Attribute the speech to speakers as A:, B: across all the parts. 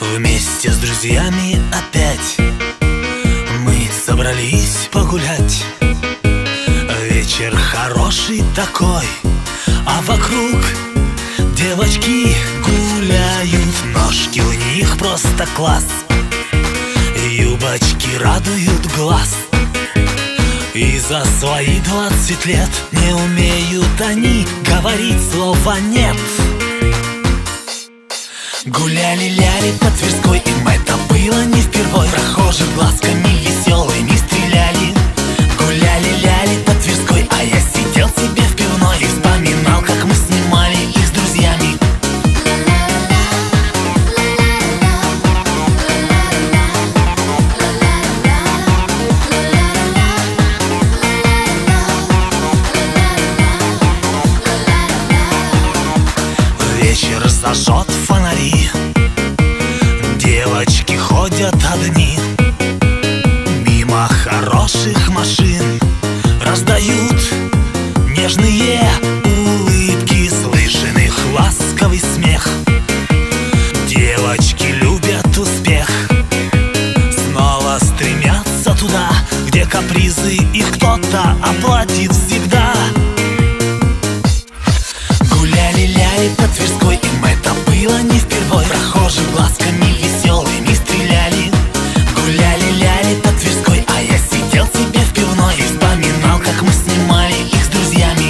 A: Вместе с друзьями опять мы собрались погулять. Вечер хороший такой, а вокруг девочки гуляют. Ножки у них просто класс, юбочки радуют глаз. И за свои 20 лет не умеют они говорить слова «нет». Гуляли-ляли по Тверской, им это было не впервой. Прохожих глазками веселыми стреляли. Гуляли-ляли по Тверской, а я сидел себе в пивной и вспоминал, как мы снимали их с друзьями. Вечер зажжет фонари, девочки ходят одни. Мимо хороших машин раздают нежные улыбки, слышен их ласковый смех. Девочки любят успех, снова стремятся туда, где капризы их кто-то оплатит всегда. Гуляли-ляли по Тверской, им это было не впервой. Прохожих глазками веселыми стреляли. Гуляли-ляли по Тверской, а я сидел себе в пивной и вспоминал, как мы снимали их с друзьями.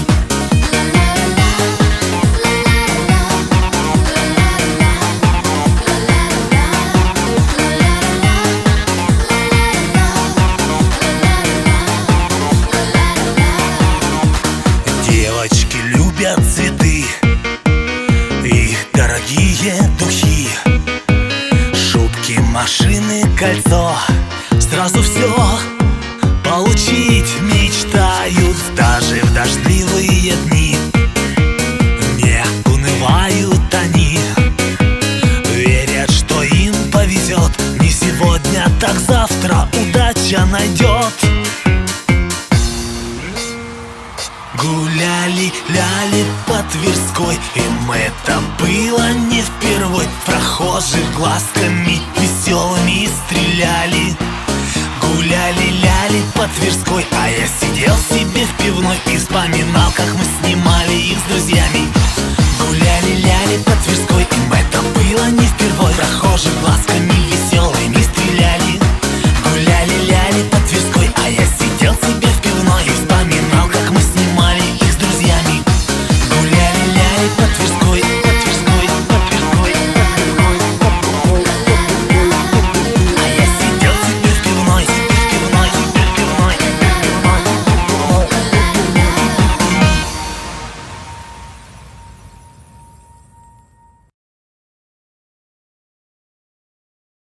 A: Девочки любят цветы и дорогие духи, шутки, машины, кольцо. Сразу все получить мечтают, даже в дождливые дни. Не унывают они, верят, что им повезет. Не сегодня, так завтра удача найдет. Гуляли-ляли по Тверской, им это было не впервой. Прохожих глазками веселыми стреляли. Гуляли-ляли по Тверской, а я сидел себе в пивной и вспоминал, как мы снимали их с друзьями. Гуляли-ляли по Тверской, им это было не впервой. Прохожих глазками